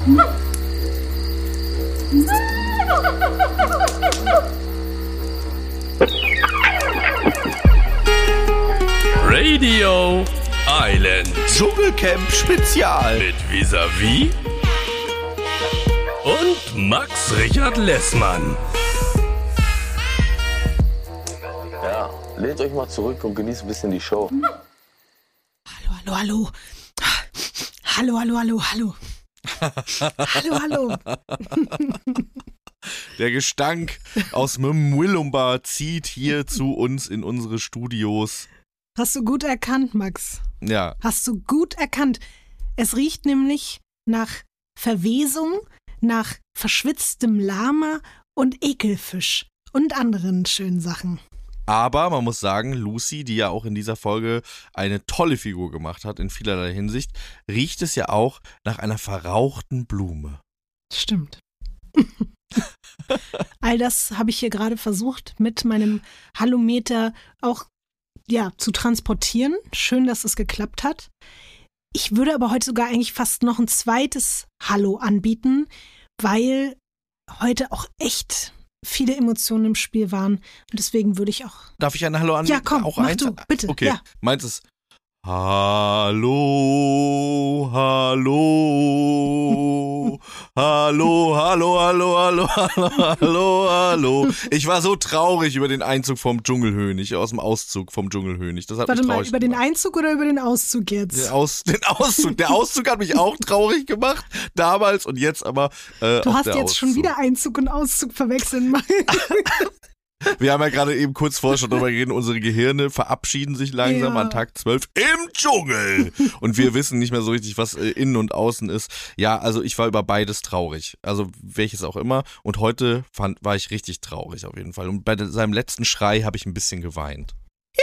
Radio Island Dschungelcamp Spezial mit Vis-a-vis und Max Richard Lessmann. Ja, lehnt euch mal zurück und genießt ein bisschen die Show. Hallo. Hallo. Der Gestank aus Mwilumba zieht hier zu uns in unsere Studios. Hast du gut erkannt, Max. Ja. Hast du gut erkannt. Es riecht nämlich nach Verwesung, nach verschwitztem Lama und Ekelfisch und anderen schönen Sachen. Aber man muss sagen, Lucy, die ja auch in dieser Folge eine tolle Figur gemacht hat in vielerlei Hinsicht, riecht es ja auch nach einer verrauchten Blume. Stimmt. All das habe ich hier gerade versucht, mit meinem Halometer auch zu transportieren. Schön, dass es geklappt hat. Ich würde aber heute sogar eigentlich fast noch ein zweites Hallo anbieten, weil heute auch echt viele Emotionen im Spiel waren. Und deswegen würde ich auch... Darf ich ein Hallo anbieten? Ja, komm, auch mach eins? du, bitte. Okay, ja. Meins ist Hallo, hallo, hallo, hallo, hallo, hallo, hallo, hallo. Ich war so traurig über den Einzug vom Dschungelhönig, aus dem Auszug vom Dschungelhönig. Das hat Warte mich mal, traurig über gemacht. den Einzug oder über den Auszug jetzt? Den Auszug. Der Auszug hat mich auch traurig gemacht, damals und jetzt aber Du auch hast der jetzt Auszug. schon wieder Einzug und Auszug verwechseln. Wir haben ja gerade eben kurz vorher schon drüber geredet, unsere Gehirne verabschieden sich langsam an Tag 12 im Dschungel. Und wir wissen nicht mehr so richtig, was innen und außen ist. Ja, also ich war über beides traurig. Also welches auch immer. Und heute war ich richtig traurig auf jeden Fall. Und bei seinem letzten Schrei habe ich ein bisschen geweint.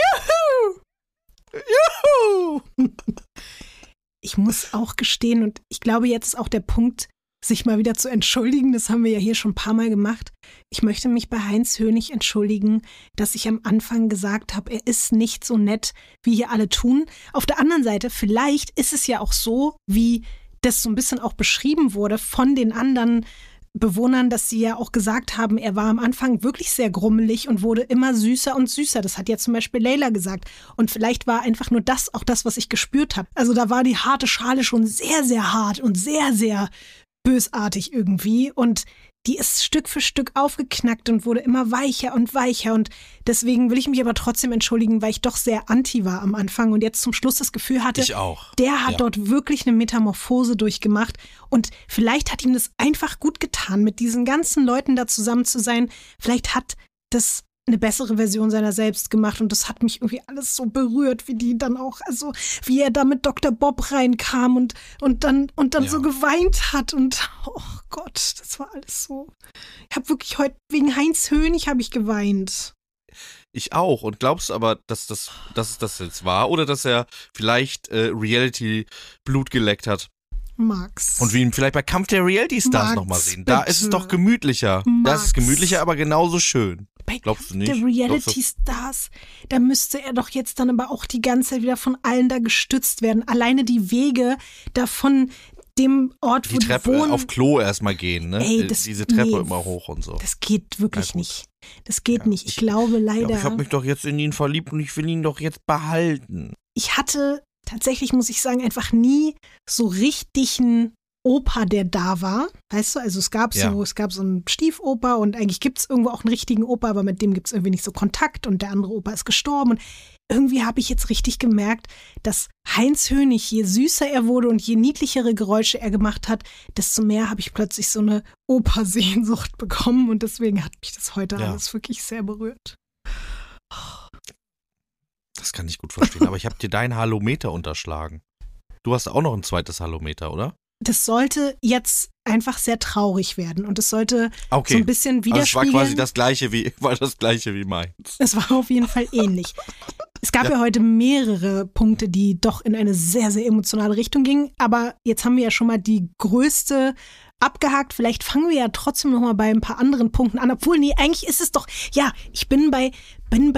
Juhu! Ich muss auch gestehen, und ich glaube, jetzt ist auch der Punkt, sich mal wieder zu entschuldigen. Das haben wir ja hier schon ein paar Mal gemacht. Ich möchte mich bei Heinz Hönig entschuldigen, dass ich am Anfang gesagt habe, er ist nicht so nett, wie hier alle tun. Auf der anderen Seite, vielleicht ist es ja auch so, wie das so ein bisschen auch beschrieben wurde von den anderen Bewohnern, dass sie ja auch gesagt haben, er war am Anfang wirklich sehr grummelig und wurde immer süßer und süßer. Das hat ja zum Beispiel Leila gesagt. Und vielleicht war einfach nur das auch das, was ich gespürt habe. Also da war die harte Schale schon sehr, sehr hart und sehr, sehr bösartig irgendwie. Und die ist Stück für Stück aufgeknackt und wurde immer weicher und weicher. Und deswegen will ich mich aber trotzdem entschuldigen, weil ich doch sehr anti war am Anfang und jetzt zum Schluss das Gefühl hatte, Ich auch. der hat dort wirklich eine Metamorphose durchgemacht. Und vielleicht hat ihm das einfach gut getan, mit diesen ganzen Leuten da zusammen zu sein. Vielleicht hat das eine bessere Version seiner selbst gemacht und das hat mich irgendwie alles so berührt, wie die dann auch, also wie er da mit Dr. Bob reinkam und dann so geweint hat und oh Gott, das war alles so. Ich habe wirklich heute wegen Heinz Hönig habe ich geweint. Ich auch. Und glaubst du aber, dass es das jetzt war oder dass er vielleicht Reality Blut geleckt hat? Max. Und wir ihn vielleicht bei Kampf der Reality Stars Max, nochmal sehen. Da bitte. ist es doch gemütlicher. Da ist es Max. gemütlicher, aber genauso schön. Bei Glaubst du nicht? Der Reality-Stars, da müsste er doch jetzt dann aber auch die ganze Zeit wieder von allen da gestützt werden. Alleine die Wege da von dem Ort, wo Die Treppe die wohnen. auf Klo erstmal gehen, ne? Ey, Diese Treppe immer hoch und so. Das geht wirklich Na gut. nicht. Das geht nicht. Ich glaube Ja, leider. aber ich habe mich doch jetzt in ihn verliebt und ich will ihn doch jetzt behalten. Ich hatte tatsächlich, muss ich sagen, einfach nie so richtigen Opa, der da war. Weißt du, also es gab so einen Stiefopa und eigentlich gibt es irgendwo auch einen richtigen Opa, aber mit dem gibt es irgendwie nicht so Kontakt und der andere Opa ist gestorben. Und irgendwie habe ich jetzt richtig gemerkt, dass Heinz Hönig, je süßer er wurde und je niedlichere Geräusche er gemacht hat, desto mehr habe ich plötzlich so eine Opa-Sehnsucht bekommen und deswegen hat mich das heute alles wirklich sehr berührt. Das kann ich gut verstehen, aber ich habe dir dein Halometer unterschlagen. Du hast auch noch ein zweites Halometer, oder? Das sollte jetzt einfach sehr traurig werden und es sollte so ein bisschen widerspiegeln. Also es war quasi das gleiche wie meins. Es war auf jeden Fall ähnlich. Es gab ja heute mehrere Punkte, die doch in eine sehr, sehr emotionale Richtung gingen. Aber jetzt haben wir ja schon mal die größte abgehakt. Vielleicht fangen wir ja trotzdem noch mal bei ein paar anderen Punkten an. Obwohl, nee, eigentlich ist es doch, ja, ich bin bei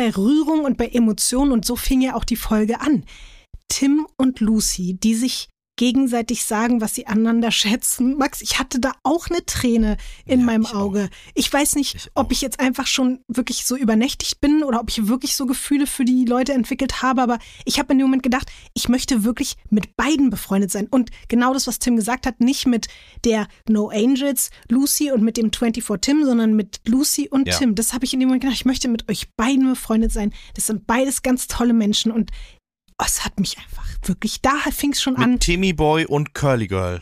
Rührung und bei Emotionen und so fing ja auch die Folge an. Tim und Lucy, die sich gegenseitig sagen, was sie aneinander schätzen. Max, ich hatte da auch eine Träne in meinem Auge. Ich weiß nicht, ob ich jetzt einfach schon wirklich so übernächtigt bin oder ob ich wirklich so Gefühle für die Leute entwickelt habe, aber ich habe in dem Moment gedacht, ich möchte wirklich mit beiden befreundet sein. Und genau das, was Tim gesagt hat, nicht mit der No Angels, Lucy und mit dem 24 Tim, sondern mit Lucy und Tim. Das habe ich in dem Moment gedacht, ich möchte mit euch beiden befreundet sein. Das sind beides ganz tolle Menschen und es hat mich einfach wirklich, da fing es schon an. Mit Timmy Boy und Curly Girl.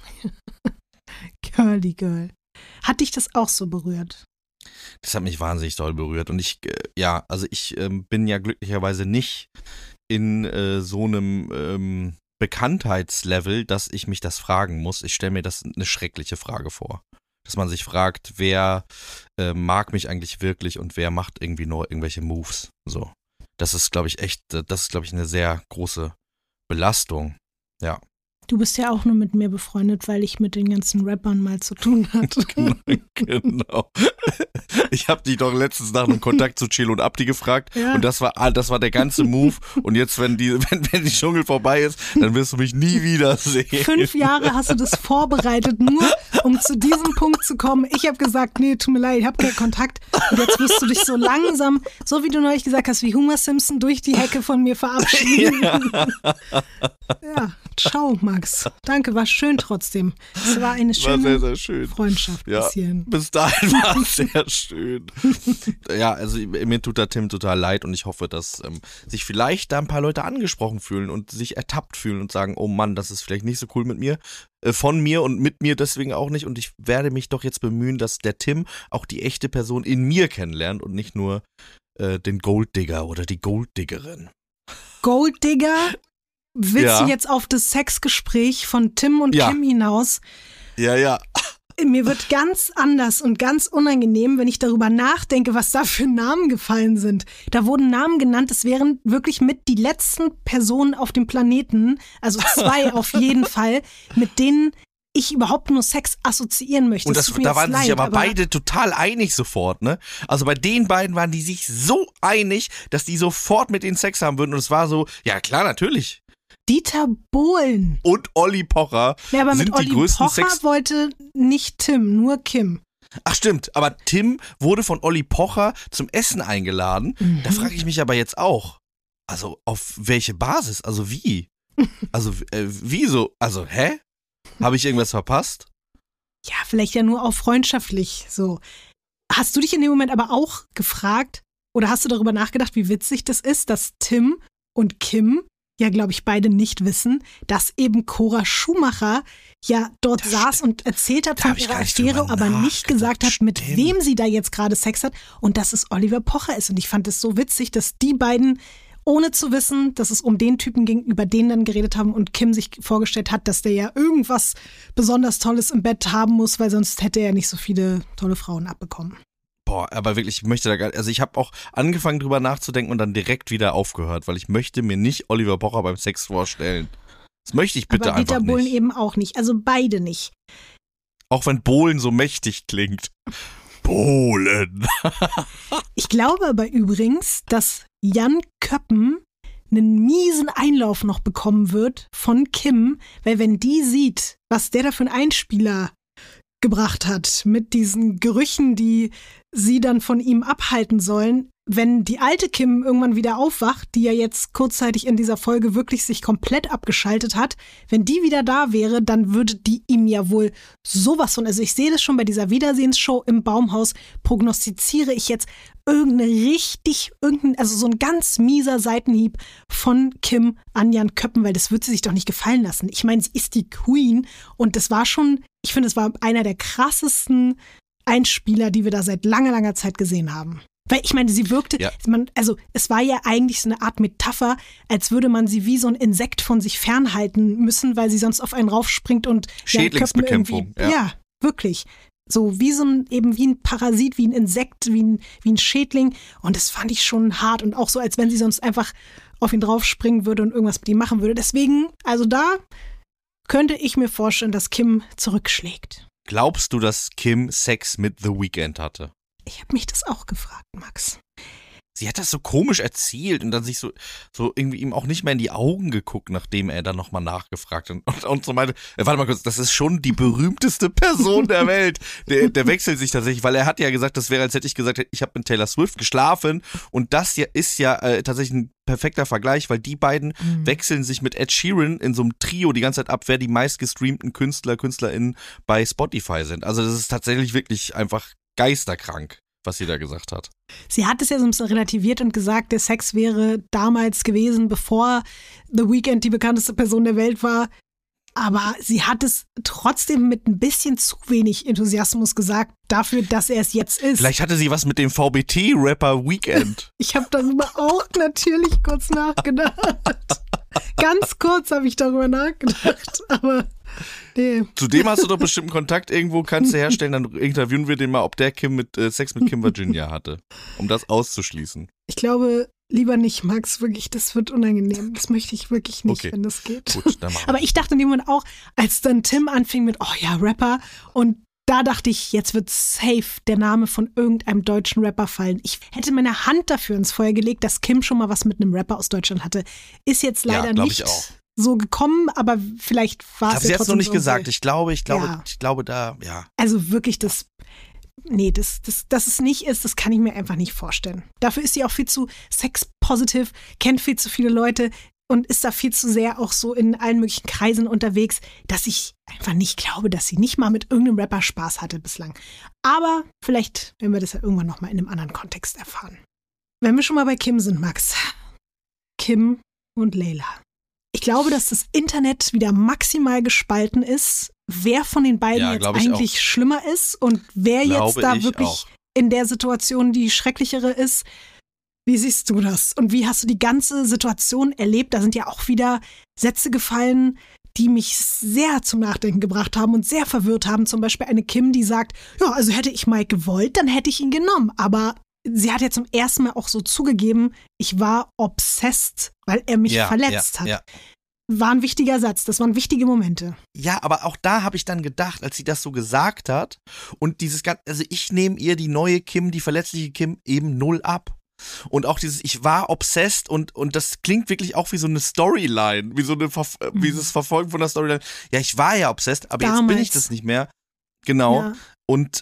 Curly Girl. Hat dich das auch so berührt? Das hat mich wahnsinnig doll berührt. Und ich bin ja glücklicherweise nicht in so einem Bekanntheitslevel, dass ich mich das fragen muss. Ich stelle mir das eine schreckliche Frage vor. Dass man sich fragt, wer mag mich eigentlich wirklich und wer macht irgendwie nur irgendwelche Moves. So. Das ist, glaube ich, eine sehr große Belastung. Ja. Du bist ja auch nur mit mir befreundet, weil ich mit den ganzen Rappern mal zu tun hatte. Genau. Ich habe dich doch letztens nach einem Kontakt zu Chelo und Abdi gefragt und das war der ganze Move. Und jetzt, wenn die Dschungel vorbei ist, dann wirst du mich nie wiedersehen. 5 Jahre hast du das vorbereitet, nur um zu diesem Punkt zu kommen. Ich habe gesagt, nee, tut mir leid, ich habe keinen Kontakt. Und jetzt wirst du dich so langsam, so wie du neulich gesagt hast, wie Homer Simpson durch die Hecke von mir verabschieden. Ja, ciao, Max. Danke, war schön trotzdem. Es war eine schöne sehr, sehr schön. Freundschaft bis hierhin. Bis dahin war es sehr schön. Ja, also mir tut der Tim total leid und ich hoffe, dass sich vielleicht da ein paar Leute angesprochen fühlen und sich ertappt fühlen und sagen, oh Mann, das ist vielleicht nicht so cool mit mir, von mir und mit mir deswegen auch nicht und ich werde mich doch jetzt bemühen, dass der Tim auch die echte Person in mir kennenlernt und nicht nur den Golddigger oder die Golddiggerin. Golddigger? Willst du jetzt auf das Sexgespräch von Tim und Kim hinaus? Ja. Mir wird ganz anders und ganz unangenehm, wenn ich darüber nachdenke, was da für Namen gefallen sind. Da wurden Namen genannt, es wären wirklich mit die letzten Personen auf dem Planeten, also 2 auf jeden Fall, mit denen ich überhaupt nur Sex assoziieren möchte. Und da waren sich aber beide total einig sofort, ne? Also bei den beiden waren die sich so einig, dass die sofort mit denen Sex haben würden und es war so, ja klar, natürlich. Dieter Bohlen. Und Olli Pocher aber sind mit die größten Olli Pocher wollte nicht Tim, nur Kim. Ach stimmt, aber Tim wurde von Olli Pocher zum Essen eingeladen. Da frage ich mich aber jetzt auch, also auf welche Basis, also wie? Also wieso, also hä? Habe ich irgendwas verpasst? Ja, vielleicht ja nur auch freundschaftlich so. Hast du dich in dem Moment aber auch gefragt oder hast du darüber nachgedacht, wie witzig das ist, dass Tim und Kim ja, glaube ich, beide nicht wissen, dass eben Cora Schumacher ja dort saß und erzählt hat von ihrer Affäre, aber nicht gesagt hat, mit wem sie da jetzt gerade Sex hat und dass es Oliver Pocher ist. Und ich fand es so witzig, dass die beiden, ohne zu wissen, dass es um den Typen ging, über den dann geredet haben und Kim sich vorgestellt hat, dass der ja irgendwas besonders Tolles im Bett haben muss, weil sonst hätte er nicht so viele tolle Frauen abbekommen. Boah, aber wirklich, ich möchte da gar nicht, also ich habe auch angefangen drüber nachzudenken und dann direkt wieder aufgehört, weil ich möchte mir nicht Oliver Pocher beim Sex vorstellen. Das möchte ich bitte einfach nicht. Aber Dieter Bohlen eben auch nicht, also beide nicht. Auch wenn Bohlen so mächtig klingt. Bohlen. Ich glaube aber übrigens, dass Jan Köppen einen miesen Einlauf noch bekommen wird von Kim, weil wenn die sieht, was der da für einen Einspieler gebracht hat, mit diesen Gerüchen, die sie dann von ihm abhalten sollen, wenn die alte Kim irgendwann wieder aufwacht, die ja jetzt kurzzeitig in dieser Folge wirklich sich komplett abgeschaltet hat, wenn die wieder da wäre, dann würde die ihm ja wohl sowas von, also ich sehe das schon bei dieser Wiedersehensshow im Baumhaus, prognostiziere ich jetzt also so ein ganz mieser Seitenhieb von Kim an Jan Köppen, weil das wird sie sich doch nicht gefallen lassen. Ich meine, sie ist die Queen und das war schon, ich finde, es war einer der krassesten Einspieler, die wir da seit langer, langer Zeit gesehen haben. Weil ich meine, sie wirkte, es war ja eigentlich so eine Art Metapher, als würde man sie wie so ein Insekt von sich fernhalten müssen, weil sie sonst auf einen raufspringt und Schädlingsbekämpfung. Ja, wirklich. So wie wie ein Parasit, wie ein Insekt, wie ein Schädling. Und das fand ich schon hart und auch so, als wenn sie sonst einfach auf ihn draufspringen würde und irgendwas mit ihm machen würde. Deswegen, also da könnte ich mir vorstellen, dass Kim zurückschlägt. Glaubst du, dass Kim Sex mit The Weeknd hatte? Ich habe mich das auch gefragt, Max. sie hat das so komisch erzählt und dann sich so irgendwie ihm auch nicht mehr in die Augen geguckt, nachdem er dann nochmal nachgefragt hat und so meinte, warte mal kurz, das ist schon die berühmteste Person der Welt. Der wechselt sich tatsächlich, weil er hat ja gesagt, das wäre, als hätte ich gesagt, ich habe mit Taylor Swift geschlafen und das hier ist ja tatsächlich ein perfekter Vergleich, weil die beiden wechseln sich mit Ed Sheeran in so einem Trio die ganze Zeit ab, wer die meistgestreamten KünstlerInnen bei Spotify sind. Also das ist tatsächlich wirklich einfach geisterkrank, was sie da gesagt hat. Sie hat es ja so ein bisschen relativiert und gesagt, der Sex wäre damals gewesen, bevor The Weeknd die bekannteste Person der Welt war. Aber sie hat es trotzdem mit ein bisschen zu wenig Enthusiasmus gesagt, dafür, dass er es jetzt ist. Vielleicht hatte sie was mit dem VBT-Rapper Weeknd. Ich habe darüber auch natürlich kurz nachgedacht. Ganz kurz habe ich darüber nachgedacht, aber nee. Zudem hast du doch bestimmt einen Kontakt irgendwo, kannst du herstellen, dann interviewen wir den mal, ob der Sex mit Kim Virginia hatte, um das auszuschließen. Ich glaube, lieber nicht, Max, wirklich, das wird unangenehm. Das möchte ich wirklich nicht, wenn das geht. Gut, dann machen wir. Aber ich dachte in dem Moment auch, als dann Tim anfing mit, oh ja, Rapper, und da dachte ich, jetzt wird safe der Name von irgendeinem deutschen Rapper fallen. Ich hätte meine Hand dafür ins Feuer gelegt, dass Kim schon mal was mit einem Rapper aus Deutschland hatte. Ist jetzt leider nicht so gekommen, aber vielleicht war es ja trotzdem. Sie hat es noch nicht gesagt. Ich glaube, da. Also wirklich, dass es nicht ist, das kann ich mir einfach nicht vorstellen. Dafür ist sie auch viel zu sex-positive, kennt viel zu viele Leute und ist da viel zu sehr auch so in allen möglichen Kreisen unterwegs, dass ich einfach nicht glaube, dass sie nicht mal mit irgendeinem Rapper Spaß hatte bislang. Aber vielleicht werden wir das ja irgendwann nochmal in einem anderen Kontext erfahren. Wenn wir schon mal bei Kim sind, Max. Kim und Layla. Ich glaube, dass das Internet wieder maximal gespalten ist, wer von den beiden jetzt eigentlich schlimmer ist und wer jetzt da wirklich in der Situation die schrecklichere ist. Wie siehst du das? Und wie hast du die ganze Situation erlebt? Da sind ja auch wieder Sätze gefallen, die mich sehr zum Nachdenken gebracht haben und sehr verwirrt haben. Zum Beispiel eine Kim, die sagt, ja, also hätte ich Mike gewollt, dann hätte ich ihn genommen. Aber sie hat ja zum ersten Mal auch so zugegeben, ich war obsessed, weil er mich verletzt hat. Ja. War ein wichtiger Satz, das waren wichtige Momente. Ja, aber auch da habe ich dann gedacht, als sie das so gesagt hat und also ich nehme ihr die neue Kim, die verletzliche Kim eben 0 ab. Und auch ich war obsessed und das klingt wirklich auch wie so eine Storyline, wie das Verfolgen von der Storyline. Ja, ich war ja obsessed, aber jetzt bin ich das nicht mehr. Genau. Ja. Und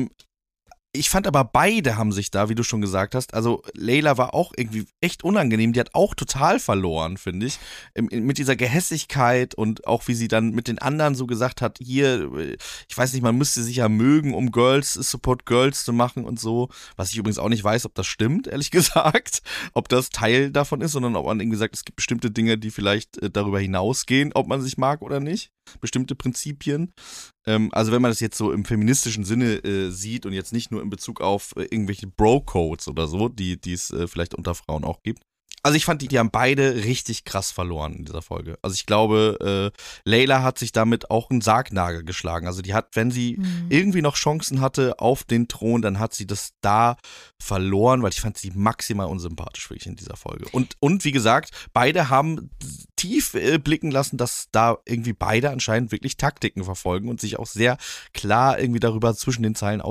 ich fand aber beide haben sich da, wie du schon gesagt hast, also Layla war auch irgendwie echt unangenehm, die hat auch total verloren, finde ich, mit dieser Gehässigkeit und auch wie sie dann mit den anderen so gesagt hat, hier, ich weiß nicht, man müsste sich ja mögen, um Support Girls zu machen und so, was ich übrigens auch nicht weiß, ob das stimmt, ehrlich gesagt, ob das Teil davon ist, sondern ob man irgendwie sagt, es gibt bestimmte Dinge, die vielleicht darüber hinausgehen, ob man sich mag oder nicht, bestimmte Prinzipien. Also wenn man das jetzt so im feministischen Sinne sieht und jetzt nicht nur in Bezug auf irgendwelche Bro-Codes oder so, die es vielleicht unter Frauen auch gibt. Also ich fand, die haben beide richtig krass verloren in dieser Folge. Also ich glaube, Layla hat sich damit auch einen Sargnagel geschlagen. Also die hat, wenn sie irgendwie noch Chancen hatte auf den Thron, dann hat sie das da verloren, weil ich fand sie maximal unsympathisch wirklich in dieser Folge. Und wie gesagt, beide haben tief blicken lassen, dass da irgendwie beide anscheinend wirklich Taktiken verfolgen und sich auch sehr klar irgendwie darüber zwischen den Zeilen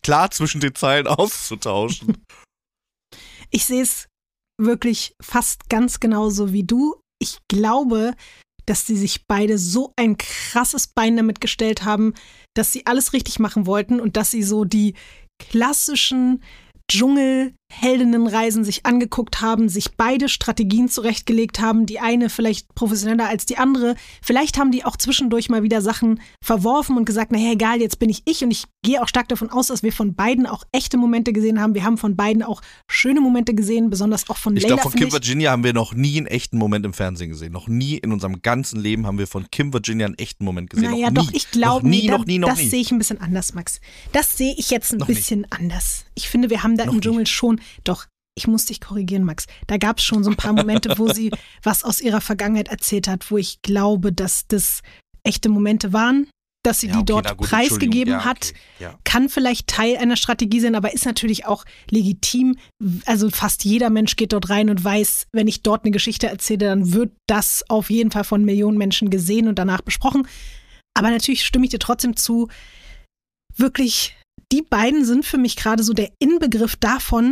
auszutauschen. Ich sehe es wirklich fast ganz genauso wie du. Ich glaube, dass sie sich beide so ein krasses Bein damit gestellt haben, dass sie alles richtig machen wollten und dass sie so die klassischen Dschungelheldinnenreisen sich angeguckt haben, sich beide Strategien zurechtgelegt haben, die eine vielleicht professioneller als die andere. Vielleicht haben die auch zwischendurch mal wieder Sachen verworfen und gesagt, naja, egal, jetzt bin ich und ich gehe auch stark davon aus, dass wir von beiden auch echte Momente gesehen haben. Wir haben von beiden auch schöne Momente gesehen, besonders auch von Layla. Ich glaube, von Kim Virginia haben wir noch nie einen echten Moment im Fernsehen gesehen. Noch nie in unserem ganzen Leben haben wir von Kim Virginia einen echten Moment gesehen. Naja, noch doch, ich glaube, das nie. sehe ich ein bisschen anders, Max. Das sehe ich jetzt ein bisschen anders. Ich finde, wir haben da im Dschungel schon, doch, ich muss dich korrigieren, Max, da gab es schon so ein paar Momente, wo sie was aus ihrer Vergangenheit erzählt hat, wo ich glaube, dass das echte Momente waren, dass sie die dort preisgegeben hat, kann vielleicht Teil einer Strategie sein, aber ist natürlich auch legitim. Also fast jeder Mensch geht dort rein und weiß, wenn ich dort eine Geschichte erzähle, dann wird das auf jeden Fall von Millionen Menschen gesehen und danach besprochen. Aber natürlich stimme ich dir trotzdem zu, wirklich, die beiden sind für mich gerade so der Inbegriff davon,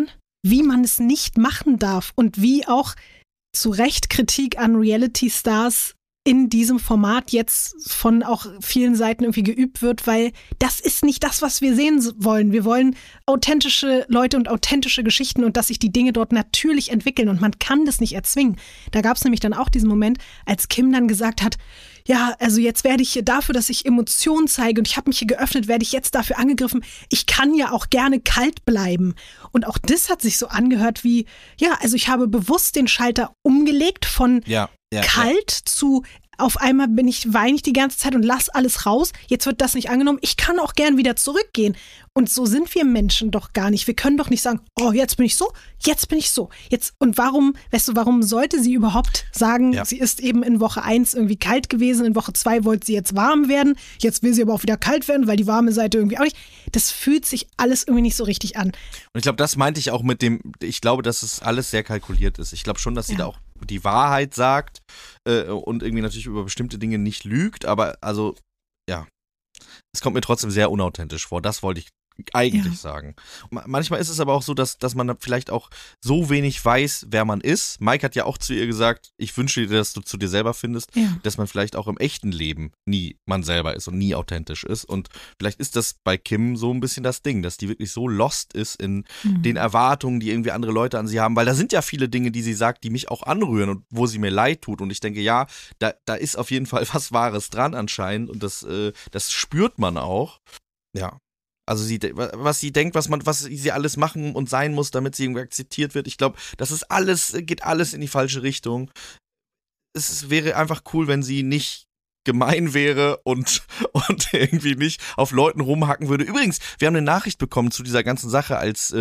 wie man es nicht machen darf und wie auch zu Recht Kritik an Reality-Stars in diesem Format jetzt von auch vielen Seiten irgendwie geübt wird, weil das ist nicht das, was wir sehen wollen. Wir wollen authentische Leute und authentische Geschichten und dass sich die Dinge dort natürlich entwickeln und man kann das nicht erzwingen. Da gab es nämlich dann auch diesen Moment, als Kim dann gesagt hat, ja, also jetzt werde ich hier dafür, dass ich Emotionen zeige und ich habe mich hier geöffnet, werde ich jetzt dafür angegriffen. Ich kann ja auch gerne kalt bleiben. Und auch das hat sich so angehört wie, ja, also ich habe bewusst den Schalter umgelegt von kalt zu auf einmal weine ich die ganze Zeit und lass alles raus. Jetzt wird das nicht angenommen. Ich kann auch gern wieder zurückgehen. Und so sind wir Menschen doch gar nicht. Wir können doch nicht sagen, oh, jetzt bin ich so, jetzt bin ich so. Und warum sollte sie überhaupt sagen, sie ist eben in Woche 1 irgendwie kalt gewesen, in Woche 2 wollte sie jetzt warm werden, jetzt will sie aber auch wieder kalt werden, weil die warme Seite irgendwie auch nicht. Das fühlt sich alles irgendwie nicht so richtig an. Und ich glaube, das meinte ich auch ich glaube, dass es alles sehr kalkuliert ist. Ich glaube schon, dass sie da auch die Wahrheit sagt und irgendwie natürlich über bestimmte Dinge nicht lügt, aber also, ja, es kommt mir trotzdem sehr unauthentisch vor. Das wollte ich eigentlich sagen. Manchmal ist es aber auch so, dass man vielleicht auch so wenig weiß, wer man ist. Mike hat ja auch zu ihr gesagt, ich wünsche dir, dass du zu dir selber findest, dass man vielleicht auch im echten Leben nie man selber ist und nie authentisch ist. Und vielleicht ist das bei Kim so ein bisschen das Ding, dass die wirklich so lost ist in den Erwartungen, die irgendwie andere Leute an sie haben. Weil da sind ja viele Dinge, die sie sagt, die mich auch anrühren und wo sie mir leid tut. Und ich denke, ja, da ist auf jeden Fall was Wahres dran anscheinend. Und das spürt man auch. Ja. Also was sie denkt, was sie alles machen und sein muss, damit sie irgendwie akzeptiert wird. Ich glaube, geht alles in die falsche Richtung. Es wäre einfach cool, wenn sie nicht gemein wäre und irgendwie nicht auf Leuten rumhacken würde. Übrigens, wir haben eine Nachricht bekommen zu dieser ganzen Sache, als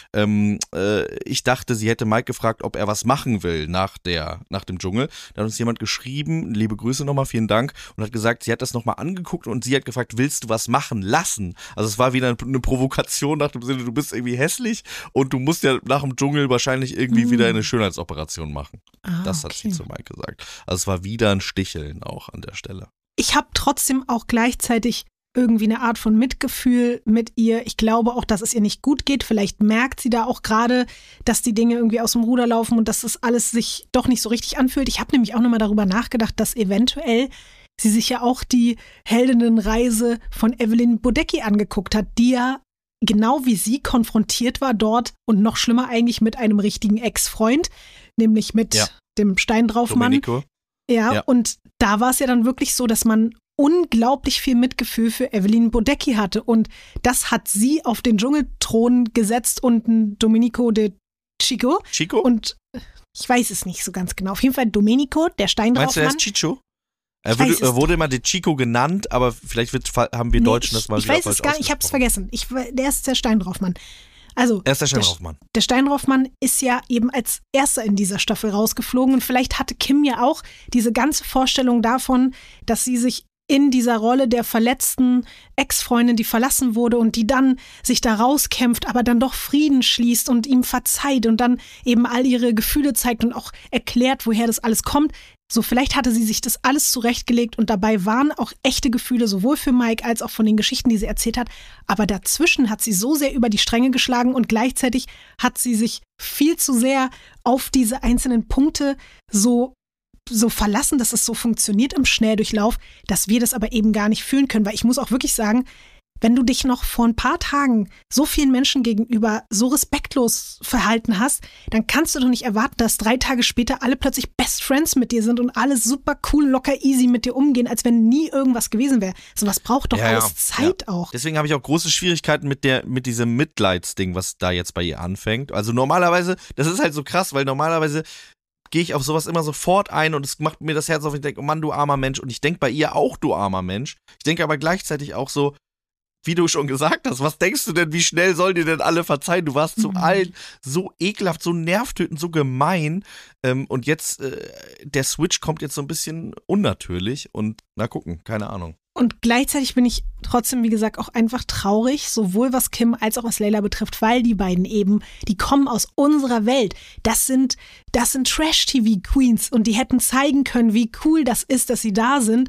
ich dachte, sie hätte Mike gefragt, ob er was machen will nach dem Dschungel. Da hat uns jemand geschrieben, liebe Grüße nochmal, vielen Dank, und hat gesagt, sie hat das nochmal angeguckt und sie hat gefragt, willst du was machen lassen? Also es war wieder eine Provokation nach dem Sinne, du bist irgendwie hässlich und du musst ja nach dem Dschungel wahrscheinlich irgendwie wieder eine Schönheitsoperation machen. Das hat sie zu Mike gesagt. Also es war wieder ein Sticheln auch an der Stelle. Ich habe trotzdem auch gleichzeitig irgendwie eine Art von Mitgefühl mit ihr. Ich glaube auch, dass es ihr nicht gut geht. Vielleicht merkt sie da auch gerade, dass die Dinge irgendwie aus dem Ruder laufen und dass das alles sich doch nicht so richtig anfühlt. Ich habe nämlich auch nochmal darüber nachgedacht, dass eventuell sie sich ja auch die Heldinnenreise von Evelyn Bodecki angeguckt hat, die ja genau wie sie konfrontiert war dort und noch schlimmer eigentlich mit einem richtigen Ex-Freund, nämlich mit dem Steindraufmann. Domenico. Ja, und da war es ja dann wirklich so, dass man unglaublich viel Mitgefühl für Evelyn Bodecki hatte. Und das hat sie auf den Dschungelthron gesetzt und ein Domenico de Chico. Chico? Und ich weiß es nicht so ganz genau. Auf jeden Fall Domenico, der Steindraufmann. Meinst du, er ist Chicho? Er wurde immer de Chico genannt, aber vielleicht haben wir Deutschen das mal wieder falsch ausgesprochen. Ich weiß es gar nicht, ich habe es vergessen. Der ist der Steindraufmann. Also, er ist der Steindraufmann. Der Steindraufmann ist ja eben als erster in dieser Staffel rausgeflogen und vielleicht hatte Kim ja auch diese ganze Vorstellung davon, dass sie sich in dieser Rolle der verletzten Ex-Freundin, die verlassen wurde und die dann sich da rauskämpft, aber dann doch Frieden schließt und ihm verzeiht und dann eben all ihre Gefühle zeigt und auch erklärt, woher das alles kommt. So, vielleicht hatte sie sich das alles zurechtgelegt und dabei waren auch echte Gefühle, sowohl für Mike als auch von den Geschichten, die sie erzählt hat. Aber dazwischen hat sie so sehr über die Stränge geschlagen und gleichzeitig hat sie sich viel zu sehr auf diese einzelnen Punkte so verlassen, dass es so funktioniert im Schnelldurchlauf, dass wir das aber eben gar nicht fühlen können. Weil ich muss auch wirklich sagen, wenn du dich noch vor ein paar Tagen so vielen Menschen gegenüber so respektlos verhalten hast, dann kannst du doch nicht erwarten, dass 3 Tage später alle plötzlich Best Friends mit dir sind und alle super cool, locker, easy mit dir umgehen, als wenn nie irgendwas gewesen wäre. Sowas braucht doch alles Zeit auch. Deswegen habe ich auch große Schwierigkeiten mit diesem Mitleidsding, was da jetzt bei ihr anfängt. Also normalerweise, das ist halt so krass, weil normalerweise gehe ich auf sowas immer sofort ein und es macht mir das Herz auf und ich denke, oh Mann, du armer Mensch. Und ich denke bei ihr auch, du armer Mensch. Ich denke aber gleichzeitig auch so, wie du schon gesagt hast, was denkst du denn, wie schnell sollen dir denn alle verzeihen? Du warst zu allen so ekelhaft, so nervtötend, so gemein. Und jetzt, der Switch kommt jetzt so ein bisschen unnatürlich und na gucken, keine Ahnung. Und gleichzeitig bin ich trotzdem, wie gesagt, auch einfach traurig, sowohl was Kim als auch was Layla betrifft, weil die beiden eben, die kommen aus unserer Welt. Das sind Trash-TV-Queens und die hätten zeigen können, wie cool das ist, dass sie da sind.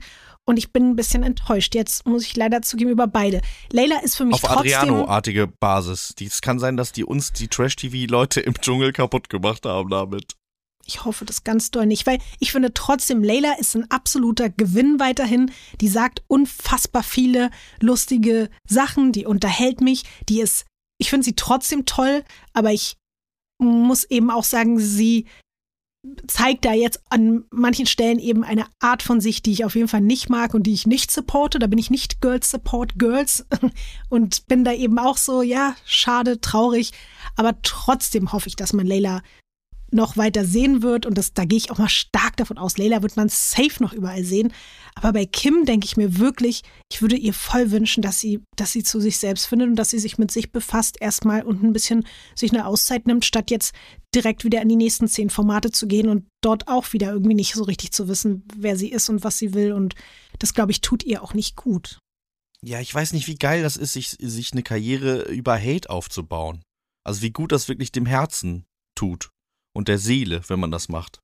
Und ich bin ein bisschen enttäuscht. Jetzt muss ich leider zugeben über beide. Layla ist für mich auf trotzdem... Adriano-artige Basis. Es kann sein, dass die uns, die Trash-TV-Leute im Dschungel kaputt gemacht haben damit. Ich hoffe das ganz doll nicht, weil ich finde trotzdem, Layla ist ein absoluter Gewinn weiterhin. Die sagt unfassbar viele lustige Sachen, die unterhält mich. Ich finde sie trotzdem toll, aber ich muss eben auch sagen, sie zeigt da jetzt an manchen Stellen eben eine Art von sich, die ich auf jeden Fall nicht mag und die ich nicht supporte. Da bin ich nicht Girls Support Girls und bin da eben auch so, ja, schade, traurig. Aber trotzdem hoffe ich, dass man Layla noch weiter sehen wird und da gehe ich auch mal stark davon aus. Layla wird man safe noch überall sehen. Aber bei Kim denke ich mir wirklich, ich würde ihr voll wünschen, dass sie zu sich selbst findet und dass sie sich mit sich befasst erstmal und ein bisschen sich eine Auszeit nimmt, statt jetzt direkt wieder in die nächsten 10 Formate zu gehen und dort auch wieder irgendwie nicht so richtig zu wissen, wer sie ist und was sie will. Und das, glaube ich, tut ihr auch nicht gut. Ja, ich weiß nicht, wie geil das ist, sich eine Karriere über Hate aufzubauen. Also wie gut das wirklich dem Herzen tut. Und der Seele, wenn man das macht.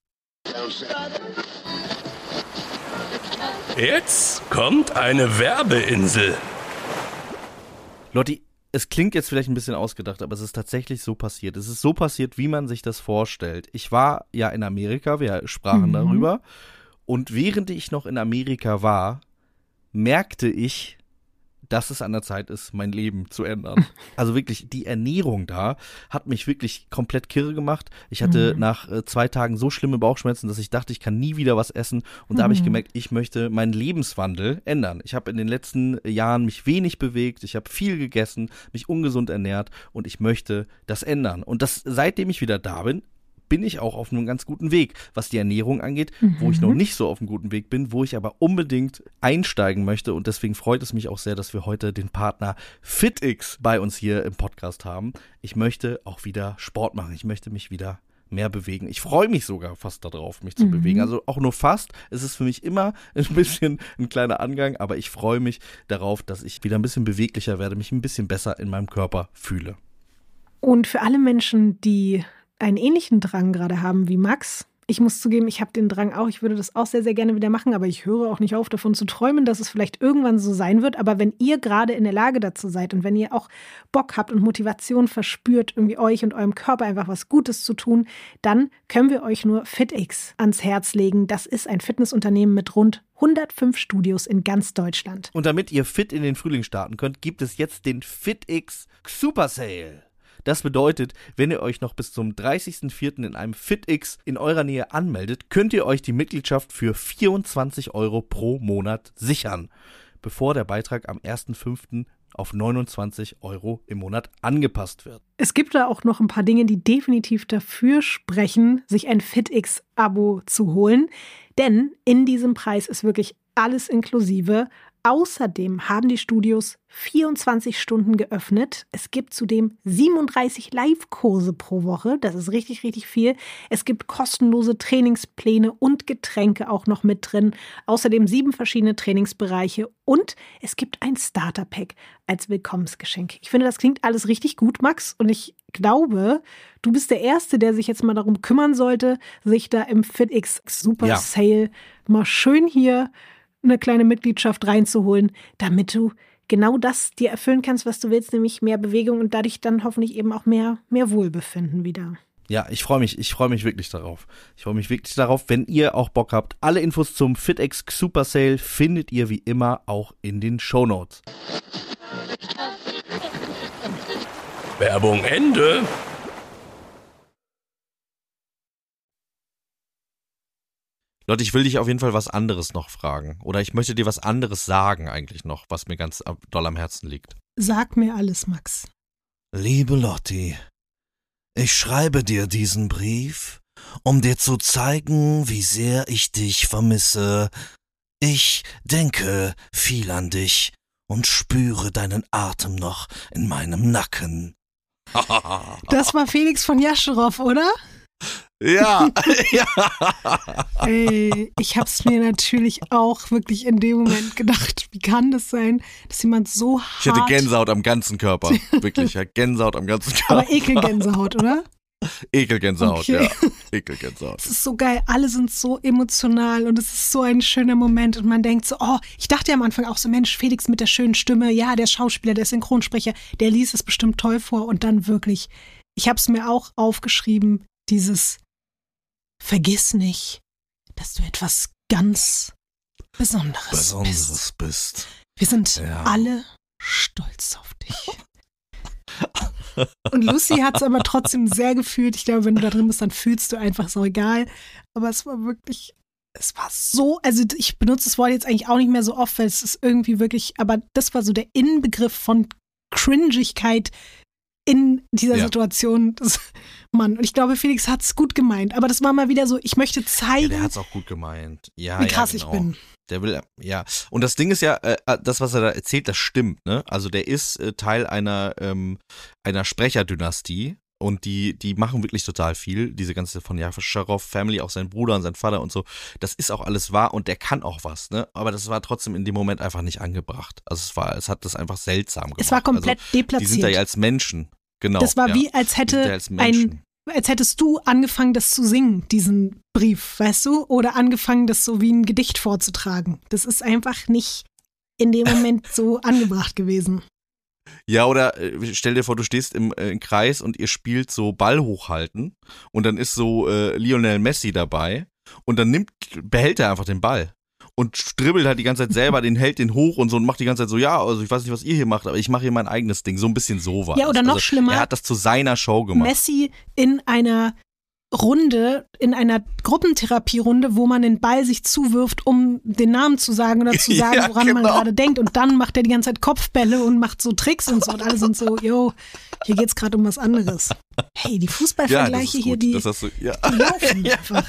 Jetzt kommt eine Werbeinsel. Lotti, es klingt jetzt vielleicht ein bisschen ausgedacht, aber es ist tatsächlich so passiert. Es ist so passiert, wie man sich das vorstellt. Ich war ja in Amerika, wir sprachen darüber. Und während ich noch in Amerika war, merkte ich, dass es an der Zeit ist, mein Leben zu ändern. Also wirklich, die Ernährung da hat mich wirklich komplett kirre gemacht. Ich hatte nach 2 Tagen so schlimme Bauchschmerzen, dass ich dachte, ich kann nie wieder was essen. Und da habe ich gemerkt, ich möchte meinen Lebenswandel ändern. Ich habe in den letzten Jahren mich wenig bewegt, ich habe viel gegessen, mich ungesund ernährt und ich möchte das ändern. Und seitdem ich wieder da bin ich auch auf einem ganz guten Weg, was die Ernährung angeht, wo ich noch nicht so auf einem guten Weg bin, wo ich aber unbedingt einsteigen möchte und deswegen freut es mich auch sehr, dass wir heute den Partner FitX bei uns hier im Podcast haben. Ich möchte auch wieder Sport machen, ich möchte mich wieder mehr bewegen. Ich freue mich sogar fast darauf, mich zu bewegen. Also auch nur fast. Es ist für mich immer ein bisschen ein kleiner Angang, aber ich freue mich darauf, dass ich wieder ein bisschen beweglicher werde, mich ein bisschen besser in meinem Körper fühle. Und für alle Menschen, die einen ähnlichen Drang gerade haben wie Max. Ich muss zugeben, ich habe den Drang auch. Ich würde das auch sehr, sehr gerne wieder machen, aber ich höre auch nicht auf, davon zu träumen, dass es vielleicht irgendwann so sein wird. Aber wenn ihr gerade in der Lage dazu seid und wenn ihr auch Bock habt und Motivation verspürt, irgendwie euch und eurem Körper einfach was Gutes zu tun, dann können wir euch nur FitX ans Herz legen. Das ist ein Fitnessunternehmen mit rund 105 Studios in ganz Deutschland. Und damit ihr fit in den Frühling starten könnt, gibt es jetzt den FitX Super Sale. Das bedeutet, wenn ihr euch noch bis zum 30.04. in einem FitX in eurer Nähe anmeldet, könnt ihr euch die Mitgliedschaft für 24 € pro Monat sichern, bevor der Beitrag am 1.05. auf 29 € im Monat angepasst wird. Es gibt da auch noch ein paar Dinge, die definitiv dafür sprechen, sich ein FitX-Abo zu holen, denn in diesem Preis ist wirklich alles inklusive. Außerdem haben die Studios 24 Stunden geöffnet. Es gibt zudem 37 Live-Kurse pro Woche. Das ist richtig, richtig viel. Es gibt kostenlose Trainingspläne und Getränke auch noch mit drin. Außerdem 7 verschiedene Trainingsbereiche und es gibt ein Starter-Pack als Willkommensgeschenk. Ich finde, das klingt alles richtig gut, Max. Und ich glaube, du bist der Erste, der sich jetzt mal darum kümmern sollte, sich da im FitX Super Sale mal schön hier eine kleine Mitgliedschaft reinzuholen, damit du genau das dir erfüllen kannst, was du willst, nämlich mehr Bewegung und dadurch dann hoffentlich eben auch mehr Wohlbefinden wieder. Ja, ich freue mich wirklich darauf. Ich freue mich wirklich darauf, wenn ihr auch Bock habt. Alle Infos zum FitX Super Sale findet ihr wie immer auch in den Shownotes. Werbung Ende. Leute, ich will dich auf jeden Fall was anderes noch fragen. Oder ich möchte dir was anderes sagen eigentlich noch, was mir ganz doll am Herzen liegt. Sag mir alles, Max. Liebe Lotti, ich schreibe dir diesen Brief, um dir zu zeigen, wie sehr ich dich vermisse. Ich denke viel an dich und spüre deinen Atem noch in meinem Nacken. Das war Felix von Jascherow, oder? Ja, ja. Ey, ich hab's mir natürlich auch wirklich in dem Moment gedacht, wie kann das sein, dass jemand so hart... Ich hatte Gänsehaut am ganzen Körper, wirklich, ja, Gänsehaut am ganzen Körper. Aber Ekelgänsehaut, oder? Ekelgänsehaut, Okay. ja. Ekelgänsehaut. Es ist so geil, alle sind so emotional und es ist so ein schöner Moment und man denkt so, oh, ich dachte ja am Anfang auch so, Mensch, Felix mit der schönen Stimme, ja, der Schauspieler, der Synchronsprecher, der liest es bestimmt toll vor und dann wirklich, ich habe es mir auch aufgeschrieben, dieses Vergiss nicht, dass du etwas ganz Besonderes bist. Wir sind alle stolz auf dich. Und Lucy hat es aber trotzdem sehr gefühlt. Ich glaube, wenn du da drin bist, dann fühlst du einfach so egal. Aber es war wirklich, es war so, also ich benutze das Wort jetzt eigentlich auch nicht mehr so oft, weil es ist irgendwie wirklich, aber das war so der Inbegriff von Cringigkeit in dieser Situation. Mann, und ich glaube, Felix hat es gut gemeint. Aber das war mal wieder so, ich möchte zeigen, Der hat es auch gut gemeint. Ja, wie krass genau. ich bin. Der will, ja. Und das Ding ist ja, das, was er da erzählt, das stimmt, ne? Also der ist Teil einer Sprecherdynastie und die machen wirklich total viel. Diese ganze von Jaroff Family, auch sein Bruder und sein Vater und so. Das ist auch alles wahr und der kann auch was, ne? Aber das war trotzdem in dem Moment einfach nicht angebracht. Also es hat das einfach seltsam gemacht. Es war komplett deplatziert. Die sind da ja als Menschen, genau. Das war ja. wie, als hättest du angefangen, das zu singen, diesen Brief, weißt du? Oder angefangen, das so wie ein Gedicht vorzutragen. Das ist einfach nicht in dem Moment so angebracht gewesen. Ja, oder stell dir vor, du stehst im Kreis und ihr spielt so Ball hochhalten und dann ist so Lionel Messi dabei und dann behält er einfach den Ball und dribbelt halt die ganze Zeit selber, hält den hoch und so und macht die ganze Zeit so, ja, also ich weiß nicht, was ihr hier macht, aber ich mache hier mein eigenes Ding, so ein bisschen so war. Ja, oder noch schlimmer. Er hat das zu seiner Show gemacht. Messi in einer Runde, in einer Gruppentherapierunde, wo man den Ball sich zuwirft, um den Namen zu sagen oder zu sagen, Ja, woran man genau. gerade denkt. Und dann macht er die ganze Zeit Kopfbälle und macht so Tricks und so. Und alle sind so, yo, hier geht's gerade um was anderes. Hey, die Fußballvergleiche hier, die laufen einfach.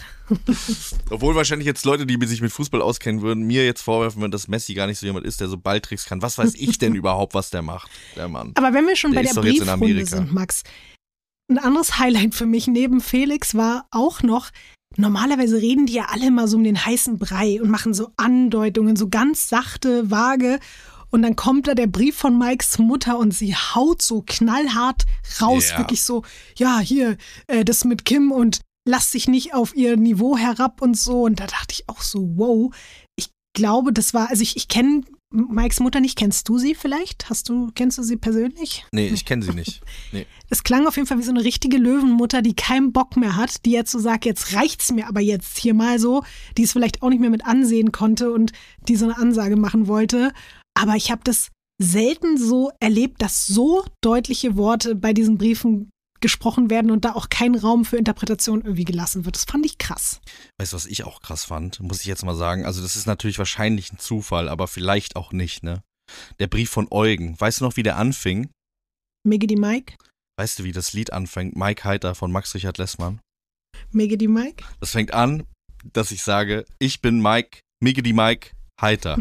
Obwohl wahrscheinlich jetzt Leute, die sich mit Fußball auskennen würden, mir jetzt vorwerfen würden, dass Messi gar nicht so jemand ist, der so Balltricks kann. Was weiß ich denn überhaupt, was der macht, der Mann? Aber wenn wir schon Der bei ist der doch jetzt in Briefrunde Amerika. sind, Max, ein anderes Highlight für mich neben Felix war auch noch, normalerweise reden die ja alle immer so um den heißen Brei und machen so Andeutungen, so ganz sachte, vage. Und dann kommt da der Brief von Mikes Mutter und sie haut so knallhart raus, Ja. wirklich so, ja, hier, das mit Kim und lass dich nicht auf ihr Niveau herab und so. Und da dachte ich auch so, wow, ich glaube, das war, also ich kenne Mikes Mutter nicht. Kennst du sie vielleicht? Kennst du sie persönlich? Nee, ich kenne sie nicht. Nee. Es klang auf jeden Fall wie so eine richtige Löwenmutter, die keinen Bock mehr hat, die jetzt so sagt, jetzt reicht's mir aber jetzt hier mal so, die es vielleicht auch nicht mehr mit ansehen konnte und die so eine Ansage machen wollte. Aber ich habe das selten so erlebt, dass so deutliche Worte bei diesen Briefen gesprochen werden und da auch kein Raum für Interpretation irgendwie gelassen wird. Das fand ich krass. Weißt du, was ich auch krass fand? Muss ich jetzt mal sagen. Also das ist natürlich wahrscheinlich ein Zufall, aber vielleicht auch nicht, ne? Der Brief von Eugen. Weißt du noch, wie der anfing? Miggy Mike? Weißt du, wie das Lied anfängt? Mike Heiter von Max Richard Lessmann. Miggy Mike? Das fängt an, dass ich sage, ich bin Mike, Mike Heiter.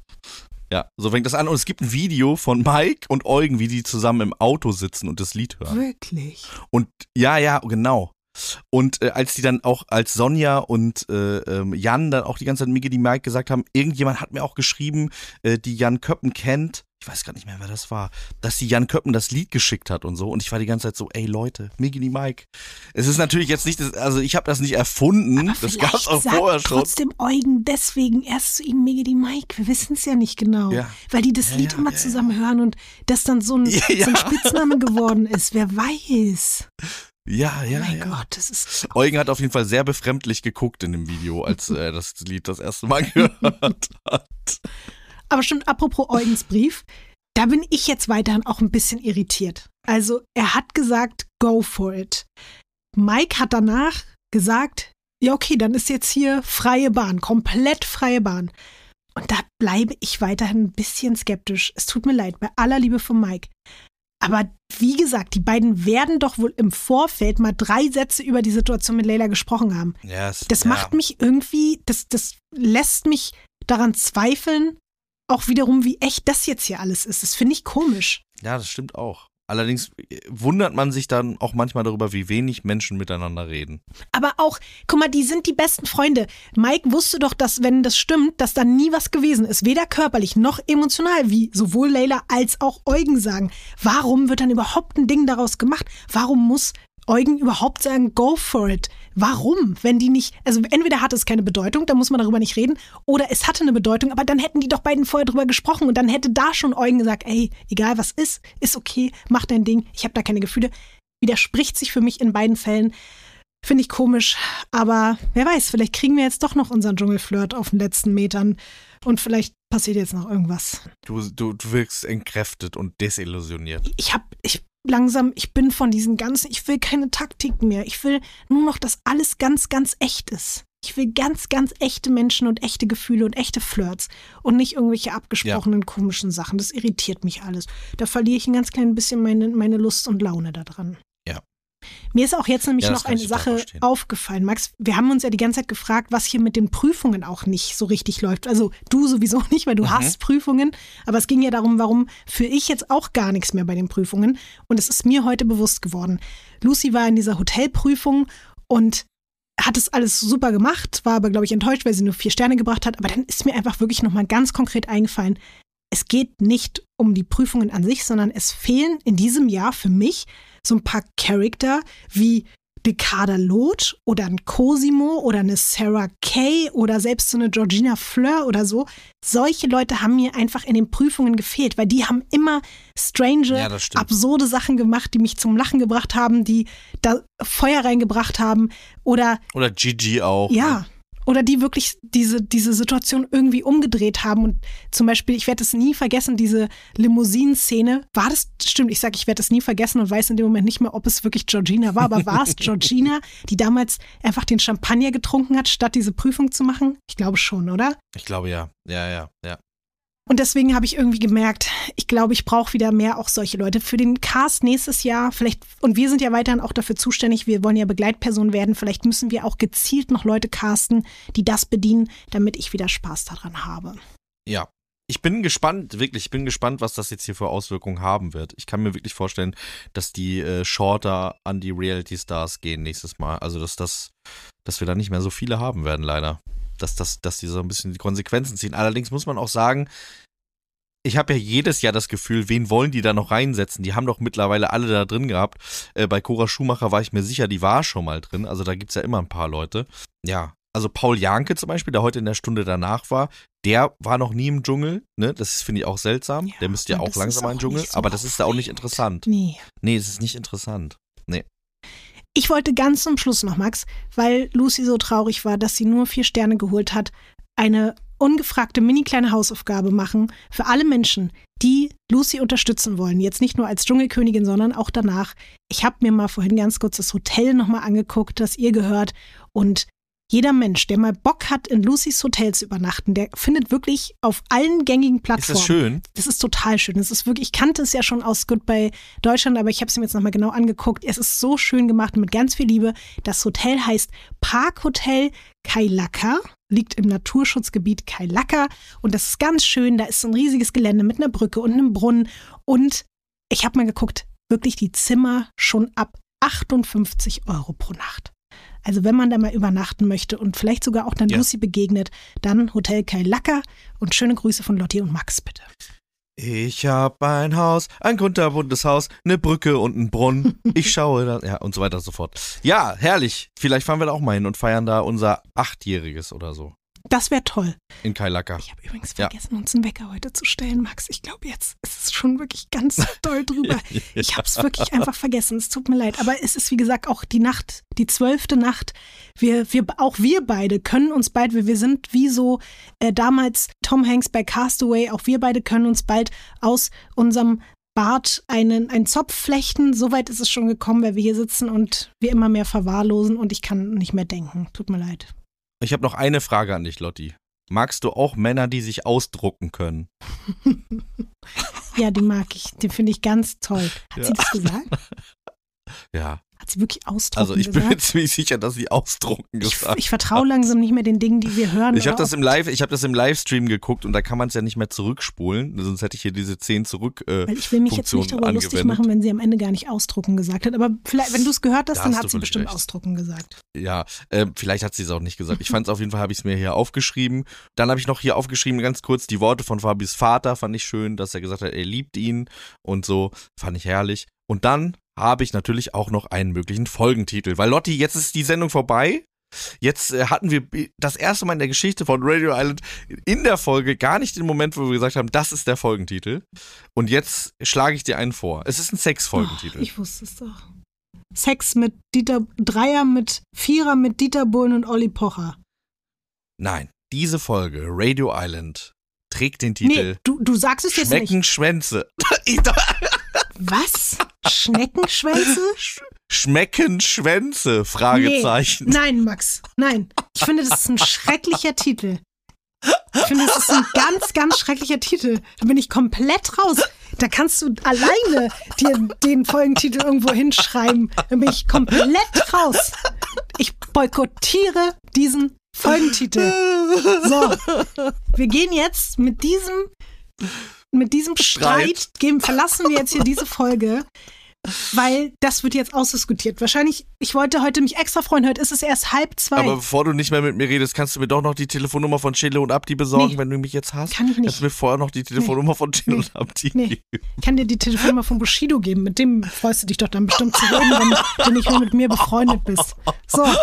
Ja, so fängt das an. Und es gibt ein Video von Mike und Eugen, wie die zusammen im Auto sitzen und das Lied hören. Wirklich? Und ja, genau. Und als die dann auch, als Sonja und Jan dann auch die ganze Zeit Mike gesagt haben, irgendjemand hat mir auch geschrieben, die Jan Köppen kennt, ich weiß gar nicht mehr, wer das war, dass die Jan Köppen das Lied geschickt hat und so. Und ich war die ganze Zeit so, ey Leute, Mike. Es ist natürlich jetzt nicht, also ich habe das nicht erfunden, Aber das gab's auch vielleicht vorher sagt schon. trotzdem Eugen deswegen erst zu ihm Miggy Mike. Wir wissen es ja nicht genau. Ja. Weil die das Lied immer zusammen hören und das dann so ein Spitzname geworden ist. Wer weiß. Ja. Oh mein Gott, das ist. Eugen hat auf jeden Fall sehr befremdlich geguckt in dem Video, als er das Lied das erste Mal gehört hat. Aber schon apropos Eugens Brief, da bin ich jetzt weiterhin auch ein bisschen irritiert. Also er hat gesagt, go for it. Mike hat danach gesagt, ja okay, dann ist jetzt hier freie Bahn, komplett freie Bahn. Und da bleibe ich weiterhin ein bisschen skeptisch. Es tut mir leid, bei aller Liebe von Mike. Aber wie gesagt, die beiden werden doch wohl im Vorfeld mal 3 Sätze über die Situation mit Leila gesprochen haben. Das macht mich irgendwie, das lässt mich daran zweifeln, auch wiederum, wie echt das jetzt hier alles ist. Das finde ich komisch. Ja, das stimmt auch. Allerdings wundert man sich dann auch manchmal darüber, wie wenig Menschen miteinander reden. Aber auch, guck mal, die sind die besten Freunde. Mike wusste doch, dass, wenn das stimmt, dass da nie was gewesen ist. Weder körperlich noch emotional, wie sowohl Leila als auch Eugen sagen. Warum wird dann überhaupt ein Ding daraus gemacht? Warum muss Eugen überhaupt sagen, go for it? Warum? Wenn die nicht, also entweder hat es keine Bedeutung, dann muss man darüber nicht reden, oder es hatte eine Bedeutung, aber dann hätten die doch beiden vorher drüber gesprochen und dann hätte da schon Eugen gesagt, ey, egal was ist okay, mach dein Ding, ich habe da keine Gefühle. Widerspricht sich für mich in beiden Fällen. Finde ich komisch, aber wer weiß, vielleicht kriegen wir jetzt doch noch unseren Dschungelflirt auf den letzten Metern und vielleicht passiert jetzt noch irgendwas. Du wirkst entkräftet und desillusioniert. Ich bin von diesen ganzen, ich will keine Taktik mehr. Ich will nur noch, dass alles ganz, ganz echt ist. Ich will ganz, ganz echte Menschen und echte Gefühle und echte Flirts und nicht irgendwelche abgesprochenen komischen Sachen. Das irritiert mich alles. Da verliere ich ein ganz klein bisschen meine Lust und Laune daran. Ja. Mir ist auch jetzt nämlich noch eine total Sache verstehen. aufgefallen, Max. Wir haben uns ja die ganze Zeit gefragt, was hier mit den Prüfungen auch nicht so richtig läuft. Also du sowieso nicht, weil du hast Prüfungen. Aber es ging ja darum, warum führe ich jetzt auch gar nichts mehr bei den Prüfungen. Und es ist mir heute bewusst geworden. Lucy war in dieser Hotelprüfung und hat es alles super gemacht, war aber, glaube ich, enttäuscht, weil sie nur 4 Sterne gebracht hat. Aber dann ist mir einfach wirklich nochmal ganz konkret eingefallen, es geht nicht um die Prüfungen an sich, sondern es fehlen in diesem Jahr für mich so ein paar Charakter wie Dekada Loth oder ein Cosimo oder eine Sarah Kay oder selbst so eine Georgina Fleur oder so. Solche Leute haben mir einfach in den Prüfungen gefehlt, weil die haben immer strange, absurde Sachen gemacht, die mich zum Lachen gebracht haben, die da Feuer reingebracht haben oder Gigi auch. Ja. Oder die wirklich diese Situation irgendwie umgedreht haben. Und zum Beispiel, ich werde es nie vergessen, diese Limousinen-Szene. War das, stimmt, ich werde es nie vergessen und weiß in dem Moment nicht mehr, ob es wirklich Georgina war. Aber war es Georgina, die damals einfach den Champagner getrunken hat, statt diese Prüfung zu machen? Ich glaube schon, oder? Ich glaube ja. Ja. Und deswegen habe ich irgendwie gemerkt, ich glaube, ich brauche wieder mehr auch solche Leute für den Cast nächstes Jahr. Vielleicht, und wir sind ja weiterhin auch dafür zuständig, wir wollen ja Begleitpersonen werden. Vielleicht müssen wir auch gezielt noch Leute casten, die das bedienen, damit ich wieder Spaß daran habe. Ja. Ich bin gespannt, was das jetzt hier für Auswirkungen haben wird. Ich kann mir wirklich vorstellen, dass die shorter an die Reality-Stars gehen nächstes Mal. Also, dass wir da nicht mehr so viele haben werden, leider. Dass die so ein bisschen die Konsequenzen ziehen. Allerdings muss man auch sagen, ich habe ja jedes Jahr das Gefühl, wen wollen die da noch reinsetzen? Die haben doch mittlerweile alle da drin gehabt. Bei Cora Schumacher war ich mir sicher, die war schon mal drin. Also da gibt's ja immer ein paar Leute. Ja, also Paul Janke zum Beispiel, der heute in der Stunde danach war, der war noch nie im Dschungel. Ne? Das finde ich auch seltsam. Ja, der müsste ja auch langsam mal in den Dschungel. So aber das ist da auch nicht interessant. Nee, es ist nicht interessant. Nee. Ich wollte ganz zum Schluss noch, Max, weil Lucy so traurig war, dass sie nur 4 Sterne geholt hat, eine ungefragte mini-kleine Hausaufgabe machen für alle Menschen, die Lucy unterstützen wollen. Jetzt nicht nur als Dschungelkönigin, sondern auch danach. Ich habe mir mal vorhin ganz kurz das Hotel nochmal angeguckt, das ihr gehört. Und jeder Mensch, der mal Bock hat, in Lucys Hotel zu übernachten, der findet wirklich auf allen gängigen Plattformen. Ist das schön? Das ist total schön. Das ist wirklich, ich kannte es ja schon aus Goodbye Deutschland, aber ich habe es mir jetzt nochmal genau angeguckt. Es ist so schön gemacht mit ganz viel Liebe. Das Hotel heißt Parkhotel Kailaka, liegt im Naturschutzgebiet Kailaka und das ist ganz schön. Da ist so ein riesiges Gelände mit einer Brücke und einem Brunnen und ich habe mal geguckt, wirklich die Zimmer schon ab 58 € pro Nacht. Also wenn man da mal übernachten möchte und vielleicht sogar auch dann Lucy begegnet, dann Hotel Kailaka und schöne Grüße von Lotti und Max, bitte. Ich hab ein Haus, ein kunterbuntes Haus, eine Brücke und einen Brunnen. Ich schaue da, ja, und so weiter und so fort. Ja, herrlich. Vielleicht fahren wir da auch mal hin und feiern da unser 8-jähriges oder so. Das wäre toll. In Kailaka. Ich habe übrigens vergessen, uns einen Wecker heute zu stellen, Max. Ich glaube, jetzt ist es schon wirklich ganz doll drüber. Ich habe es wirklich einfach vergessen. Es tut mir leid. Aber es ist, wie gesagt, auch die Nacht, die 12. Nacht. Auch wir beide können uns bald, wir sind wie so damals Tom Hanks bei Castaway, auch wir beide können uns bald aus unserem Bart einen Zopf flechten. Soweit ist es schon gekommen, weil wir hier sitzen und wir immer mehr verwahrlosen und ich kann nicht mehr denken. Tut mir leid. Ich habe noch eine Frage an dich, Lotti. Magst du auch Männer, die sich ausdrucken können? Ja, die mag ich. Die finde ich ganz toll. Hat sie das gesagt? Ja. Hat sie wirklich ausdrucken Also ich bin gesagt? mir ziemlich sicher, dass sie ausdrucken gesagt hat. Ich vertraue langsam nicht mehr den Dingen, die wir hören. Ich habe das im Livestream geguckt und da kann man es ja nicht mehr zurückspulen. Sonst hätte ich hier diese 10 zurück Weil ich will mich jetzt nicht darüber lustig machen, wenn sie am Ende gar nicht ausdrucken gesagt hat. Aber vielleicht, wenn du es gehört hast, dann hat sie bestimmt ausdrucken gesagt. Ja, vielleicht hat sie es auch nicht gesagt. Ich fand es auf jeden Fall, habe ich es mir hier aufgeschrieben. Dann habe ich noch hier aufgeschrieben, ganz kurz, die Worte von Fabis Vater fand ich schön, dass er gesagt hat, er liebt ihn und so. Fand ich herrlich. Und dann habe ich natürlich auch noch einen möglichen Folgentitel. Weil Lotti, jetzt ist die Sendung vorbei. Jetzt hatten wir das erste Mal in der Geschichte von Radio Island in der Folge gar nicht den Moment, wo wir gesagt haben, das ist der Folgentitel. Und jetzt schlage ich dir einen vor. Es ist ein Sex-Folgentitel. Ich wusste es doch. Sex mit Dreier mit Vierer mit Dieter Bohlen und Olli Pocher. Nein, diese Folge, Radio Island, trägt den Titel du sagst es jetzt nicht. Schneckenschwänze. Was? Schneckenschwänze? Schmeckenschwänze? Fragezeichen. Nee. Nein, Max. Nein. Ich finde, das ist ein schrecklicher Titel. Ich finde, das ist ein ganz, ganz schrecklicher Titel. Da bin ich komplett raus. Da kannst du alleine dir den Folgentitel irgendwo hinschreiben. Da bin ich komplett raus. Ich boykottiere diesen Folgentitel. So, wir gehen jetzt mit diesem Streit verlassen wir jetzt hier diese Folge, weil das wird jetzt ausdiskutiert. Wahrscheinlich, ich wollte heute mich extra freuen, heute ist es erst 1:30. Aber bevor du nicht mehr mit mir redest, kannst du mir doch noch die Telefonnummer von Chille und Abdi besorgen, wenn du mich jetzt hast? Kann ich nicht. Kannst du mir vorher noch die Telefonnummer von Chille und Abdi geben? Ich kann dir die Telefonnummer von Bushido geben, mit dem freust du dich doch dann bestimmt zu reden, wenn du nicht mehr mit mir befreundet bist. So. Ja,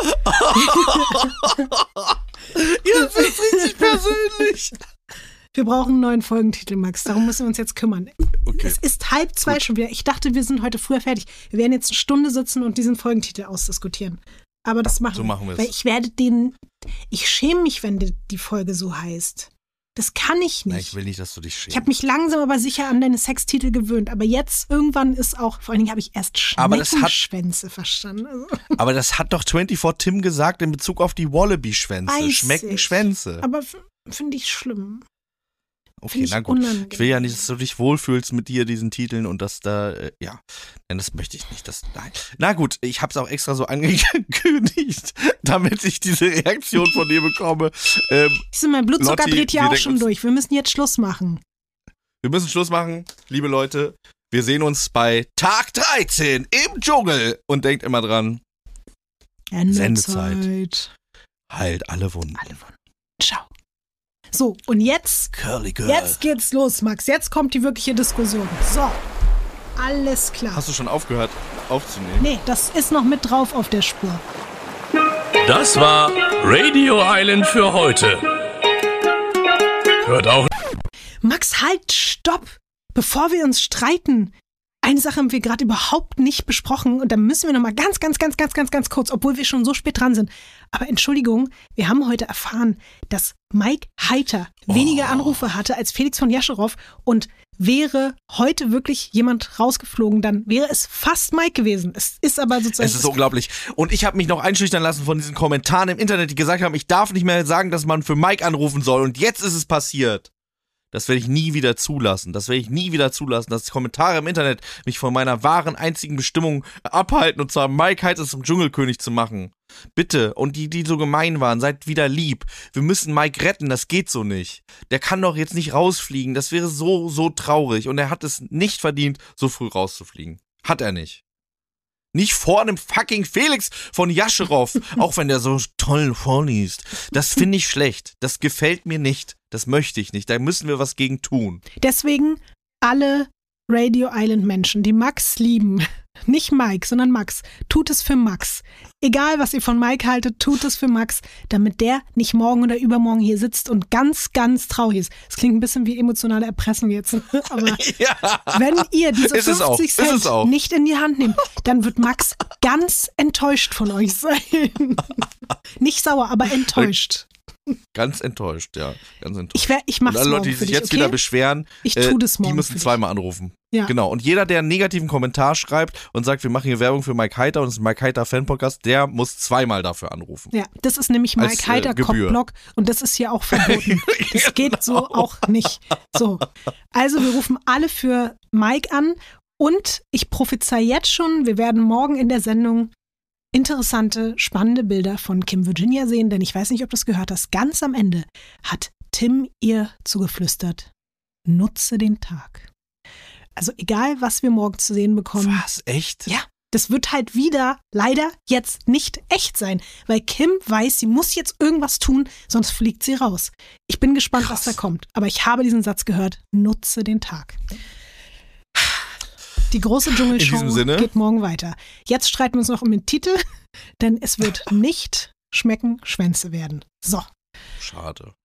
das ist richtig persönlich. Wir brauchen einen neuen Folgentitel, Max. Darum müssen wir uns jetzt kümmern. Okay. Es ist 1:30 schon wieder. Ich dachte, wir sind heute früher fertig. Wir werden jetzt eine Stunde sitzen und diesen Folgentitel ausdiskutieren. Aber das machen wir. So machen wir es. Weil ich schäme mich, wenn die Folge so heißt. Das kann ich nicht. Nein, ich will nicht, dass du dich schämst. Ich habe mich langsam aber sicher an deine Sextitel gewöhnt. Aber jetzt irgendwann ist auch, vor allen Dingen habe ich erst Schneckenschwänze verstanden. Also. Aber das hat doch 24 Tim gesagt in Bezug auf die Wallaby-Schwänze. Schmeckenschwänze. Aber finde ich schlimm. Okay, na gut. Unangenehm. Ich will ja nicht, dass du dich wohlfühlst mit dir, diesen Titeln und dass da, ja. Nein, das möchte ich nicht. Nein. Na gut, ich hab's auch extra so angekündigt, damit ich diese Reaktion von dir bekomme. Mein Blutzucker Lotti, dreht ja auch schon durch. Wir müssen jetzt Schluss machen. Wir müssen Schluss machen, liebe Leute. Wir sehen uns bei Tag 13 im Dschungel. Und denkt immer dran, Sendezeit heilt alle Wunden. Ciao. So, und jetzt geht's los, Max. Jetzt kommt die wirkliche Diskussion. So, alles klar. Hast du schon aufgehört aufzunehmen? Nee, das ist noch mit drauf auf der Spur. Das war Radio Island für heute. Hört auch. Max, halt, stopp! Bevor wir uns streiten. Eine Sache haben wir gerade überhaupt nicht besprochen und da müssen wir nochmal ganz kurz, obwohl wir schon so spät dran sind. Aber Entschuldigung, wir haben heute erfahren, dass Mike Heiter weniger Anrufe hatte als Felix von Jascherow und wäre heute wirklich jemand rausgeflogen, dann wäre es fast Mike gewesen. Es ist aber sozusagen... Es ist unglaublich. Und ich habe mich noch einschüchtern lassen von diesen Kommentaren im Internet, die gesagt haben, ich darf nicht mehr sagen, dass man für Mike anrufen soll und jetzt ist es passiert. Das werde ich nie wieder zulassen. Dass Kommentare im Internet mich von meiner wahren, einzigen Bestimmung abhalten, und zwar Mike Heiter zum Dschungelkönig zu machen. Bitte. Und die so gemein waren, seid wieder lieb. Wir müssen Mike retten, das geht so nicht. Der kann doch jetzt nicht rausfliegen. Das wäre so traurig. Und er hat es nicht verdient, so früh rauszufliegen. Hat er nicht. Nicht vor einem fucking Felix von Jascherow, auch wenn der so toll vorliest. Das finde ich schlecht. Das gefällt mir nicht. Das möchte ich nicht. Da müssen wir was gegen tun. Deswegen alle Radio Island Menschen, die Max lieben, nicht Mike, sondern Max, tut es für Max. Egal, was ihr von Mike haltet, tut es für Max, damit der nicht morgen oder übermorgen hier sitzt und ganz traurig ist. Das klingt ein bisschen wie emotionale Erpressung jetzt. Aber ja, wenn ihr diese 50 Cent nicht in die Hand nehmt, dann wird Max ganz enttäuscht von euch sein. Nicht sauer, aber enttäuscht. Ganz enttäuscht, ja. Ganz enttäuscht. Ich mach's morgen für dich, alle Leute, die sich jetzt wieder beschweren, ich tu das morgen die müssen zweimal anrufen. Ja. Genau. Und jeder, der einen negativen Kommentar schreibt und sagt, wir machen hier Werbung für Mike Heiter und es ist ein Mike Heiter Fan-Podcast, der muss zweimal dafür anrufen. Ja, das ist nämlich Mike Heiter Cockblock und das ist hier auch verboten. Das geht so auch nicht. So. Also wir rufen alle für Mike an und ich prophezei jetzt schon, wir werden morgen in der Sendung interessante, spannende Bilder von Kim Virginia sehen, denn ich weiß nicht, ob du es gehört hast. Ganz am Ende hat Tim ihr zugeflüstert, nutze den Tag. Also egal, was wir morgen zu sehen bekommen. Was? Echt? Ja, das wird halt wieder leider jetzt nicht echt sein, weil Kim weiß, sie muss jetzt irgendwas tun, sonst fliegt sie raus. Ich bin gespannt, was da kommt, aber ich habe diesen Satz gehört, nutze den Tag. Die große In diesem Dschungelshow Sinne. geht morgen weiter. Jetzt streiten wir uns noch um den Titel, denn es wird nicht Schmecken Schwänze werden. So. Schade.